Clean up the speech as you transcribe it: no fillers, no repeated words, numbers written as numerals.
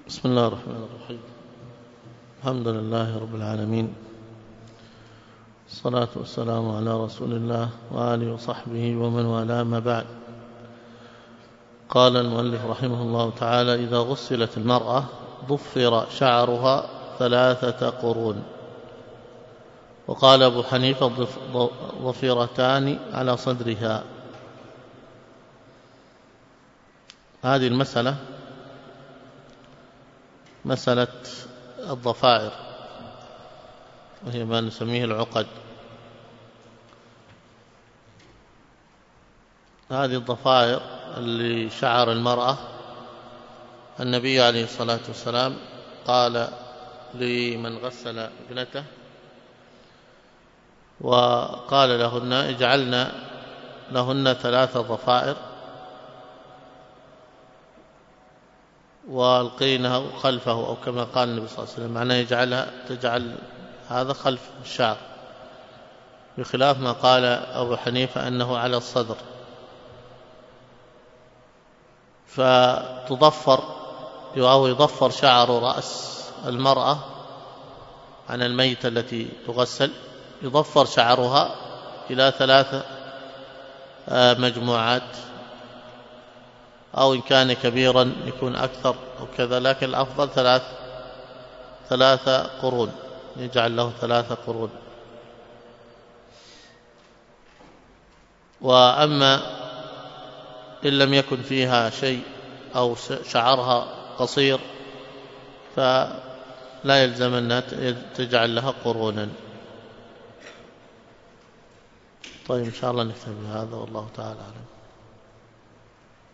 بسم الله الرحمن الرحيم. الحمد لله رب العالمين، الصلاة والسلام على رسول الله وآله وصحبه ومن والاه، ما بعد. قال المؤلف رحمه الله تعالى: إذا غسلت المرأة ضفر شعرها 3 قرون. وقال أبو حنيفة: ضفيرتان على صدرها. هذه المسألة مسألة الضفائر، وهي ما نسميه العقد. هذه الضفائر اللي شعر المرأة، النبي عليه الصلاة والسلام قال لمن غسل ابنته وقال لهن: اجعلن لهن 3 ضفائر والقينها خلفه، أو كما قال النبي صلى الله عليه وسلم، معناه تجعل هذا خلف الشعر، بخلاف ما قال أبو حنيفة أنه على الصدر. فتضفر أو يضفر شعر رأس المرأة عن الميتة التي تغسل، يضفر شعرها إلى 3 مجموعات، أو إن كان كبيرا يكون أكثر أو كذا، لكن الأفضل 3 قرون، يجعل له 3 قرون. وأما إن لم يكن فيها شيء أو شعرها قصير فلا يلزم أن تجعل لها قرونا. طيب، إن شاء الله نكتفي بهذا، والله تعالى أعلم.